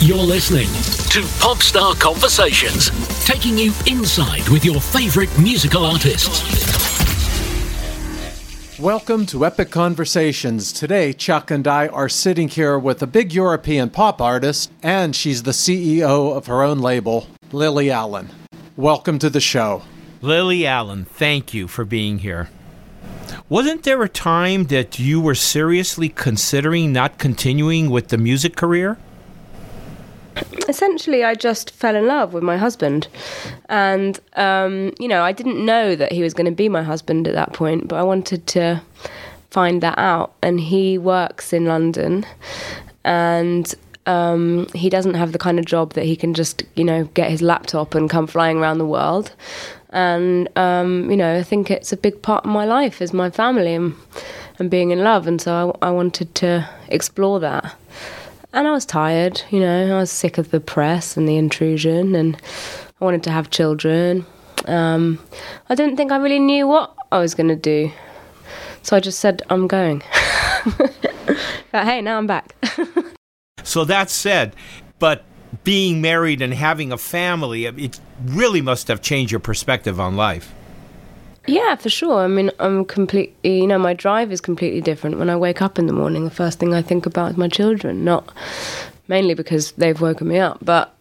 You're listening to Popstar Conversations, taking you inside with your favorite musical artists. Welcome to Epic Conversations. Today, Chuck and I are sitting here with a big European pop artist, and she's the CEO of her own label, Lily Allen. Welcome to the show. Lily Allen, thank you for being here. Wasn't there a time that you were seriously considering not continuing with the music career? Essentially, I just fell in love with my husband. And, I didn't know that he was going to be my husband at that point, but I wanted to find that out. And he works in London, and he doesn't have the kind of job that he can just, get his laptop and come flying around the world. And, I think it's a big part of my life is my family and being in love. And so I wanted to explore that. And I was tired, I was sick of the press and the intrusion, and I wanted to have children. I didn't think I really knew what I was going to do. So I just said, I'm going. But hey, now I'm back. So that said, but being married and having a family, it really must have changed your perspective on life. Yeah, for sure. I mean, I'm completely, my drive is completely different. When I wake up in the morning, the first thing I think about is my children, not mainly because they've woken me up, but,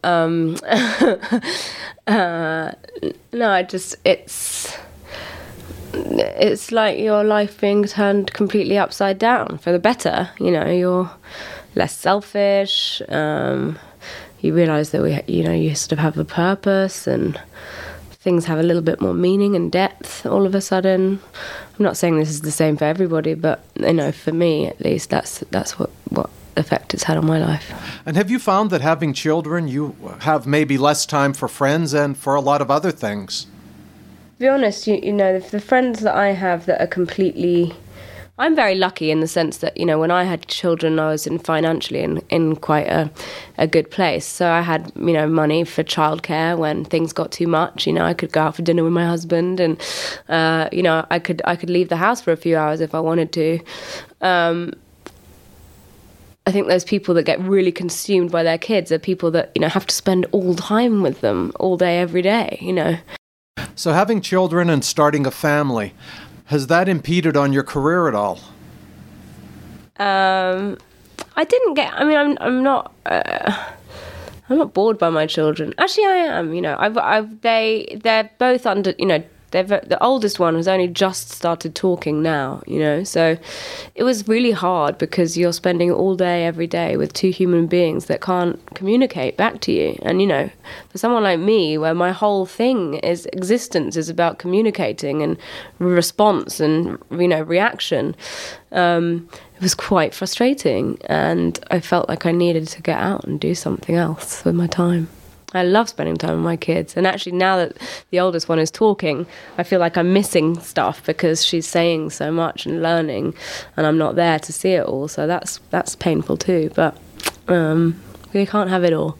it's like your life being turned completely upside down for the better. You're less selfish. You realise that you sort of have a purpose, and things have a little bit more meaning and depth all of a sudden. I'm not saying this is the same for everybody, but for me at least, that's what effect it's had on my life. And have you found that having children, you have maybe less time for friends and for a lot of other things? To be honest, the friends that I have that are completely... I'm very lucky in the sense that, when I had children, I was financially in quite a good place. So I had, money for childcare when things got too much. I could go out for dinner with my husband, and, I could leave the house for a few hours if I wanted to. I think those people that get really consumed by their kids are people that, have to spend all time with them all day, every day, So having children and starting a family, has that impeded on your career at all? I'm not bored by my children. Actually, I am. They're both under. The oldest one has only just started talking now. So it was really hard because you're spending all day, every day with two human beings that can't communicate back to you. And for someone like me, where my whole existence is about communicating and response and reaction. It was quite frustrating, and I felt like I needed to get out and do something else with my time. I love spending time with my kids, and actually now that the oldest one is talking, I feel like I'm missing stuff because she's saying so much and learning, and I'm not there to see it all, so that's painful too, but we can't have it all.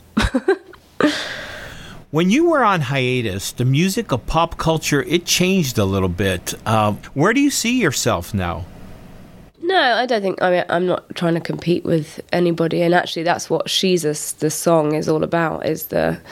When you were on hiatus, the music of pop culture, it changed a little bit. Where do you see yourself now? No, I don't think. I'm not trying to compete with anybody, and actually, that's what the song is all about. Is that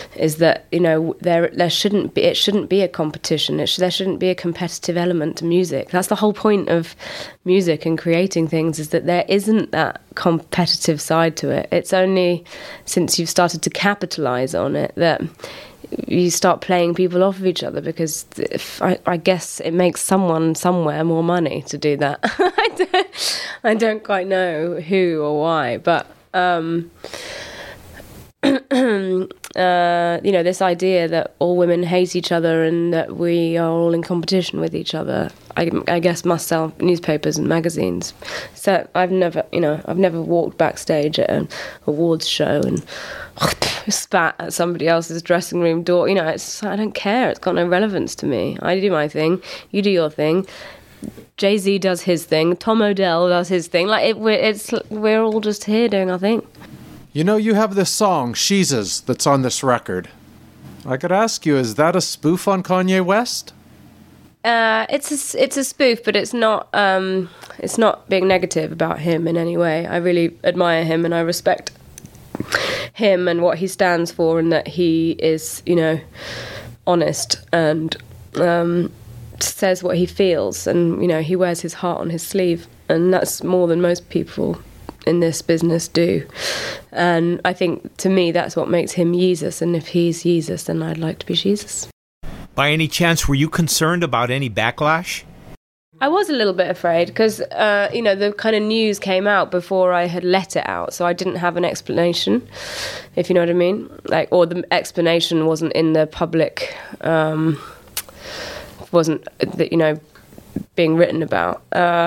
there shouldn't be. It shouldn't be a competition. There shouldn't be a competitive element to music. That's the whole point of music and creating things, is that there isn't that competitive side to it. It's only since you've started to capitalize on it that you start playing people off of each other, because I guess it makes someone somewhere more money to do that. I don't quite know who or why, but this idea that all women hate each other and that we are all in competition with each other, I guess must sell newspapers and magazines. So I've never walked backstage at an awards show and spat at somebody else's dressing room door. I don't care. It's got no relevance to me. I do my thing. You do your thing. Jay-Z does his thing. Tom Odell does his thing. We're all just here doing our thing. You have this song, Sheezus, that's on this record. I could ask you, is that a spoof on Kanye West? It's a spoof, but it's not being negative about him in any way. I really admire him and I respect him and what he stands for, and that he is, you know, honest and says what he feels, and, you know, he wears his heart on his sleeve, and that's more than most people in this business do. And I think, to me, that's what makes him Jesus, and if he's Jesus, then I'd like to be Jesus. By any chance, were you concerned about any backlash? I was a little bit afraid because, you know, the kind of news came out before I had let it out, so I didn't have an explanation, if you know what I mean. Like, or the explanation wasn't in the public, wasn't, you know, being written about.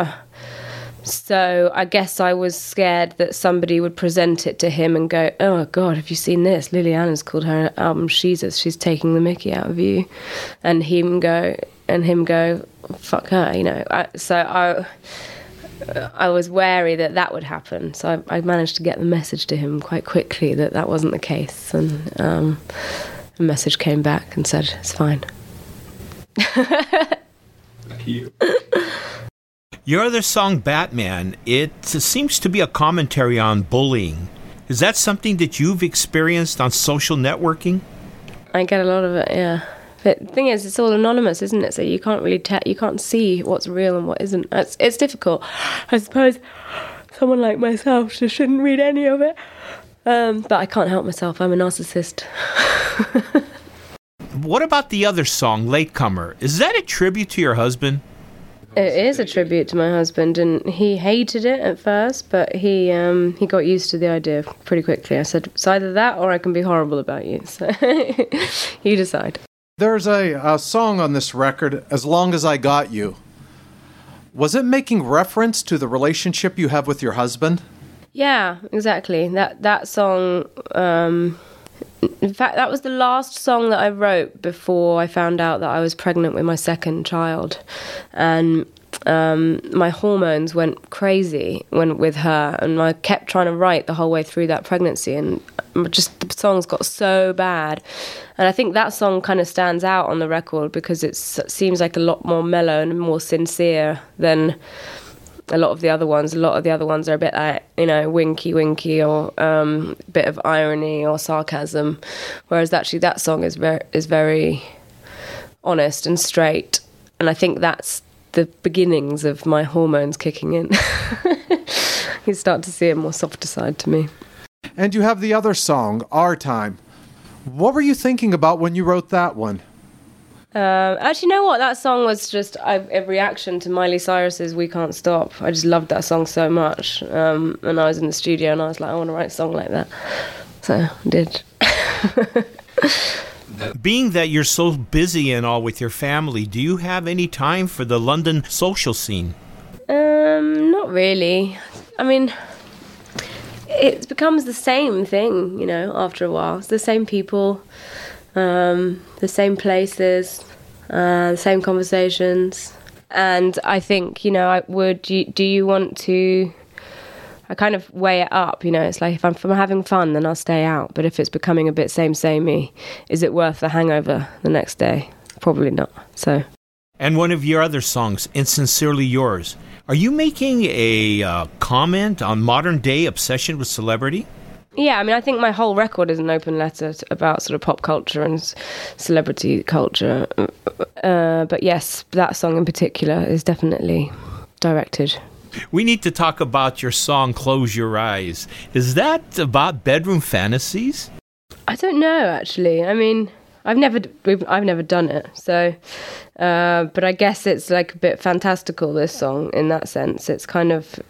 So I guess I was scared that somebody would present it to him and go, "Oh God, have you seen this? Lily Allen's called her album Jesus. She's taking the mickey out of you," and him go, "Fuck her," you know. So I was wary that would happen. So I managed to get the message to him quite quickly that wasn't the case, and the message came back and said it's fine. Thank you. Your other song, Batman, it seems to be a commentary on bullying. Is that something that you've experienced on social networking? I get a lot of it, yeah. But the thing is, it's all anonymous, isn't it? So you can't really you can't see what's real and what isn't. It's difficult. I suppose someone like myself just shouldn't read any of it. But I can't help myself. I'm a narcissist. What about the other song, Latecomer? Is that a tribute to your husband? It is a tribute to my husband, and he hated it at first, but he got used to the idea pretty quickly. I said, it's either that or I can be horrible about you. So you decide. There's a song on this record, As Long As I Got You. Was it making reference to the relationship you have with your husband? Yeah, exactly. That song... in fact, that was the last song that I wrote before I found out that I was pregnant with my second child. And my hormones went crazy with her, and I kept trying to write the whole way through that pregnancy, and just the songs got so bad. And I think that song kind of stands out on the record because it seems like a lot more mellow and more sincere than a lot of the other ones. A lot of the other ones are a bit like, you know, winky or a bit of irony or sarcasm, whereas actually that song is very honest and straight. And I think that's the beginnings of my hormones kicking in. You start to see a more softer side to me. And you have the other song, Our Time. What were you thinking about when you wrote that one? Actually, you know what? That song was just a reaction to Miley Cyrus's We Can't Stop. I just loved that song so much. And I was in the studio and I was like, I want to write a song like that. So I did. Being that you're so busy and all with your family, do you have any time for the London social scene? Not really. I mean, it becomes the same thing, you know, after a while. It's the same people. The same places, the same conversations. And I think, you know, do you want to... I kind of weigh it up, you know. It's like if I'm having fun, then I'll stay out. But if it's becoming a bit samey, is it worth the hangover the next day? Probably not. So. And one of your other songs, Insincerely Yours. Are you making a comment on modern-day obsession with celebrity? Yeah, I mean, I think my whole record is an open letter about sort of pop culture and celebrity culture. But yes, that song in particular is definitely directed. We need to talk about your song, Close Your Eyes. Is that about bedroom fantasies? I don't know, actually. I mean, I've never done it, so... but I guess it's like a bit fantastical, this song, in that sense. It's kind of...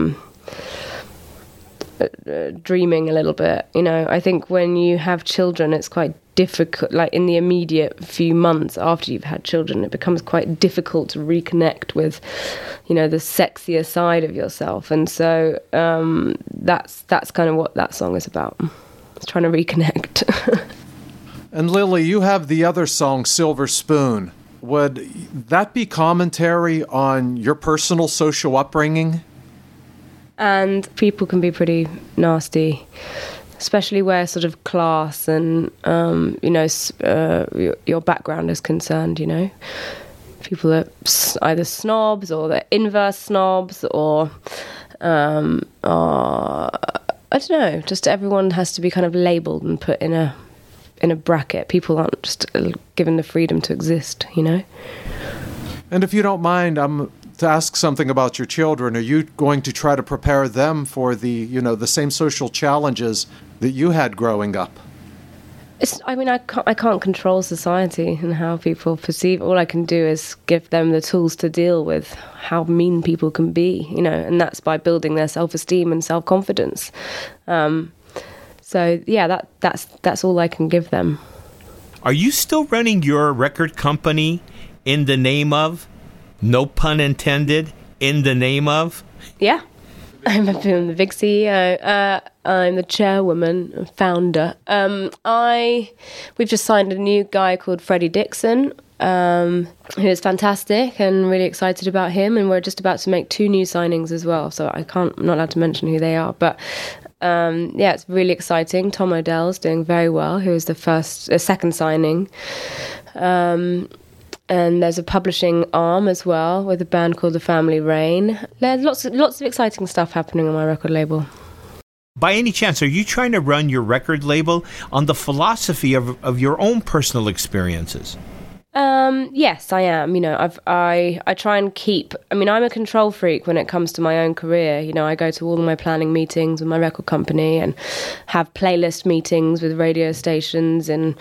dreaming a little bit, you know. I think when you have children, it's quite difficult, like in the immediate few months after you've had children, it becomes quite difficult to reconnect with, you know, the sexier side of yourself. And so that's kind of what that song is about. It's trying to reconnect. And Lily, you have the other song, Silver Spoon. Would that be commentary on your personal social upbringing? And people can be pretty nasty, especially where sort of class and, you know, your background is concerned, you know. People are either snobs or they're inverse snobs or I don't know, just everyone has to be kind of labelled and put in a bracket. People aren't just given the freedom to exist, you know? And if you don't mind, I'm to ask something about your children. Are you going to try to prepare them for the same social challenges that you had growing up? I can't control society and how people perceive. All I can do is give them the tools to deal with how mean people can be, you know, and that's by building their self-esteem and self-confidence. So yeah, that's all I can give them. Are you still running your record company in the name of, no pun intended, in the name of? Yeah. I'm the big CEO. I'm the chairwoman and founder. We've just signed a new guy called Freddie Dixon, who is fantastic, and really excited about him. And we're just about to make 2 new signings as well. So I'm not allowed to mention who they are, but it's really exciting. Tom Odell's doing very well, who is the second signing. And there's a publishing arm as well with a band called The Family Rain. There's lots of exciting stuff happening on my record label. By any chance, are you trying to run your record label on the philosophy of your own personal experiences? Yes, I am. You know, I try and keep. I mean, I'm a control freak when it comes to my own career. You know, I go to all of my planning meetings with my record company and have playlist meetings with radio stations, and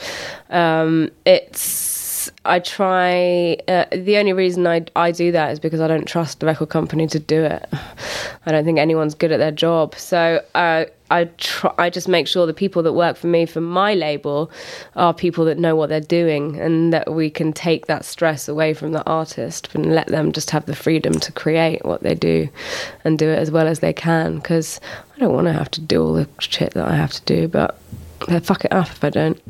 I try. The only reason I do that is because I don't trust the record company to do it. I don't think anyone's good at their job. So I just make sure the people that work for me for my label are people that know what they're doing, and that we can take that stress away from the artist and let them just have the freedom to create what they do and do it as well as they can. Because I don't want to have to do all the shit that I have to do, but fuck it up if I don't.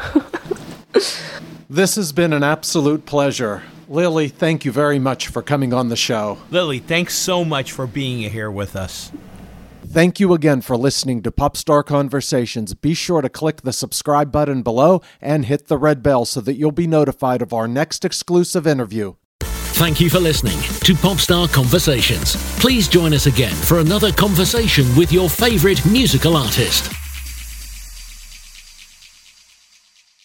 This has been an absolute pleasure. Lily, thank you very much for coming on the show. Lily, thanks so much for being here with us. Thank you again for listening to Popstar Conversations. Be sure to click the subscribe button below and hit the red bell so that you'll be notified of our next exclusive interview. Thank you for listening to Popstar Conversations. Please join us again for another conversation with your favorite musical artist.